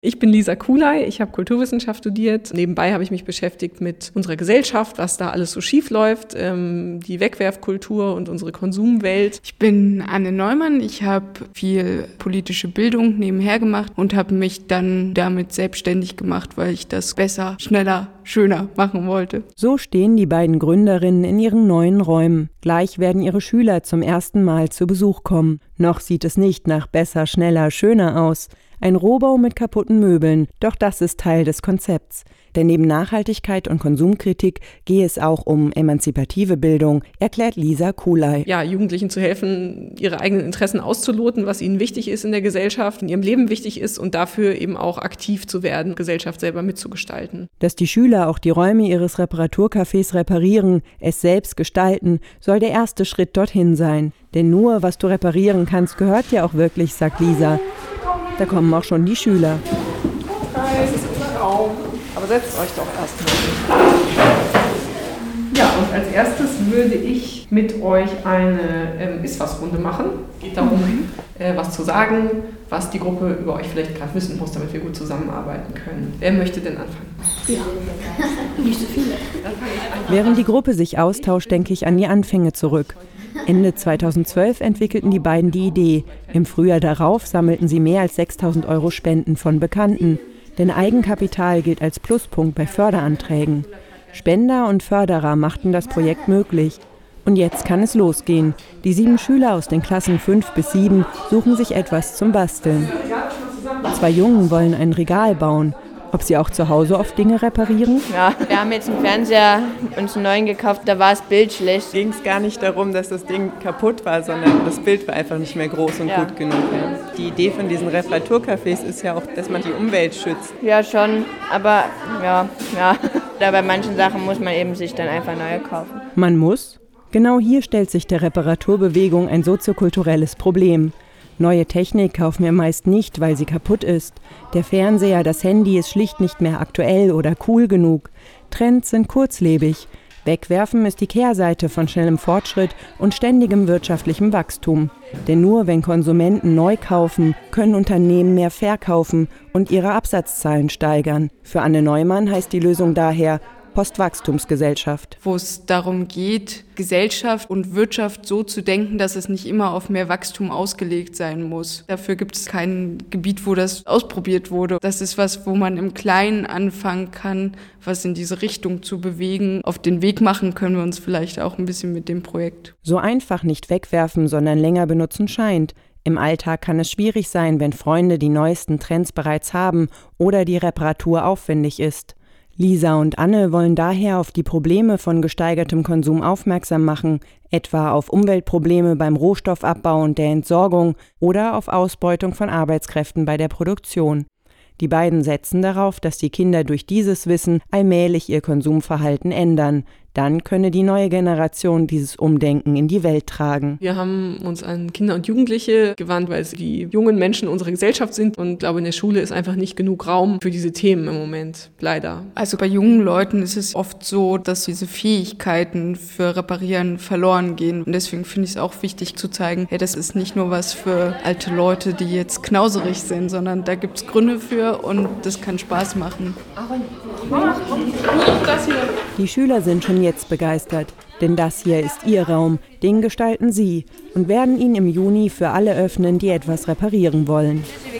Ich bin Lisa Kulay, ich habe Kulturwissenschaft studiert. Nebenbei habe ich mich beschäftigt mit unserer Gesellschaft, was da alles so schief läuft, die Wegwerfkultur und unsere Konsumwelt. Ich bin Anne Neumann, ich habe viel politische Bildung nebenher gemacht und habe mich dann damit selbstständig gemacht, weil ich das besser, schneller, schöner machen wollte. So stehen die beiden Gründerinnen in ihren neuen Räumen. Gleich werden ihre Schüler zum ersten Mal zu Besuch kommen. Noch sieht es nicht nach besser, schneller, schöner aus. Ein Rohbau mit kaputten Möbeln, doch das ist Teil des Konzepts. Denn neben Nachhaltigkeit und Konsumkritik gehe es auch um emanzipative Bildung, erklärt Lisa Kulay. Ja, Jugendlichen zu helfen, ihre eigenen Interessen auszuloten, was ihnen wichtig ist in der Gesellschaft, in ihrem Leben wichtig ist und dafür eben auch aktiv zu werden, Gesellschaft selber mitzugestalten. Dass die Schüler auch die Räume ihres Reparaturcafés reparieren, es selbst gestalten, soll der erste Schritt dorthin sein. Denn nur, was du reparieren kannst, gehört dir auch wirklich, sagt Lisa. Da kommen auch schon die Schüler. Hi, das ist unser Raum. Aber setzt euch doch erstmal. Ja, und als erstes würde ich mit euch eine Ist-was-Runde machen. Geht darum, was zu sagen, was die Gruppe über euch vielleicht gerade wissen muss, damit wir gut zusammenarbeiten können. Wer möchte denn anfangen? Ja, nicht so viele. Während die Gruppe sich austauscht, denke ich an die Anfänge zurück. Ende 2012 entwickelten die beiden die Idee. Im Frühjahr darauf sammelten sie mehr als 6.000 € Spenden von Bekannten. Denn Eigenkapital gilt als Pluspunkt bei Förderanträgen. Spender und Förderer machten das Projekt möglich. Und jetzt kann es losgehen. Die 7 Schüler aus den Klassen 5 bis 7 suchen sich etwas zum Basteln. 2 Jungen wollen ein Regal bauen. Ob sie auch zu Hause oft Dinge reparieren? Ja, wir haben jetzt einen Fernseher uns einen neuen gekauft, da war das Bild schlecht. Ging es gar nicht darum, dass das Ding kaputt war, sondern das Bild war einfach nicht mehr groß und gut genug. Ja. Die Idee von diesen Reparaturcafés ist ja auch, dass man die Umwelt schützt. Ja, schon, aber ja. Da bei manchen Sachen muss man eben sich dann einfach neue kaufen. Man muss? Genau hier stellt sich der Reparaturbewegung ein soziokulturelles Problem. Neue Technik kaufen wir meist nicht, weil sie kaputt ist. Der Fernseher, das Handy ist schlicht nicht mehr aktuell oder cool genug. Trends sind kurzlebig. Wegwerfen ist die Kehrseite von schnellem Fortschritt und ständigem wirtschaftlichem Wachstum. Denn nur wenn Konsumenten neu kaufen, können Unternehmen mehr verkaufen und ihre Absatzzahlen steigern. Für Anne Neumann heißt die Lösung daher Postwachstumsgesellschaft. Wo es darum geht, Gesellschaft und Wirtschaft so zu denken, dass es nicht immer auf mehr Wachstum ausgelegt sein muss. Dafür gibt es kein Gebiet, wo das ausprobiert wurde. Das ist was, wo man im Kleinen anfangen kann, was in diese Richtung zu bewegen. Auf den Weg machen können wir uns vielleicht auch ein bisschen mit dem Projekt. So einfach nicht wegwerfen, sondern länger benutzen scheint. Im Alltag kann es schwierig sein, wenn Freunde die neuesten Trends bereits haben oder die Reparatur aufwendig ist. Lisa und Anne wollen daher auf die Probleme von gesteigertem Konsum aufmerksam machen, etwa auf Umweltprobleme beim Rohstoffabbau und der Entsorgung oder auf Ausbeutung von Arbeitskräften bei der Produktion. Die beiden setzen darauf, dass die Kinder durch dieses Wissen allmählich ihr Konsumverhalten ändern. Dann könne die neue Generation dieses Umdenken in die Welt tragen. Wir haben uns an Kinder und Jugendliche gewandt, weil es die jungen Menschen unserer Gesellschaft sind. Und ich glaube, in der Schule ist einfach nicht genug Raum für diese Themen im Moment, leider. Also bei jungen Leuten ist es oft so, dass diese Fähigkeiten für Reparieren verloren gehen. Und deswegen finde ich es auch wichtig zu zeigen, hey, das ist nicht nur was für alte Leute, die jetzt knauserig sind, sondern da gibt es Gründe für und das kann Spaß machen. Die Schüler sind schon jetzt begeistert, denn das hier ist ihr Raum, den gestalten sie und werden ihn im Juni für alle öffnen, die etwas reparieren wollen.